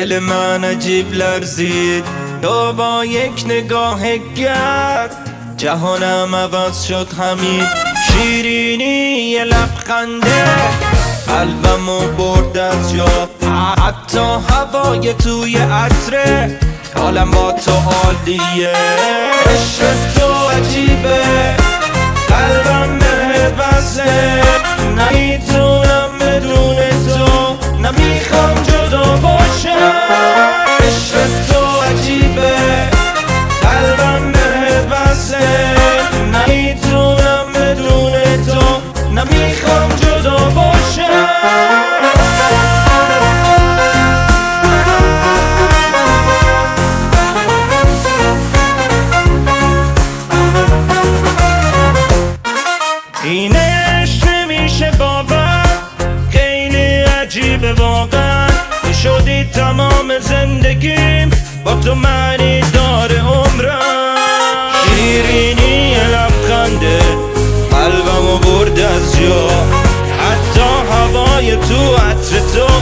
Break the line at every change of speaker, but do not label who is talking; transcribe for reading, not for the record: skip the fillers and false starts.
دل من عجیب لرزید تو با یک نگاه گرد، جهانم عوض شد همین شیرینی یه لبخنده، قلبمو برد از جا، حتی هوای توی عطره، حالم با تو عالیه. عشق تو عجیبه، قلبم به بسه، نمیتونم بدون تو، نمیخوام جدا باشم. عشق تو عجیبه، قلبم به بسه، نمیتونم بدون تو، نمیخوام جدا باشم. این عشق نمیشه باور، خیلی عجیبه واقعا، شدی تمام زندگیم، با تو معنی داره عمرم. شیرینی لبخنده، قلبمو برد از جا، حتی هوای تو عطر تو،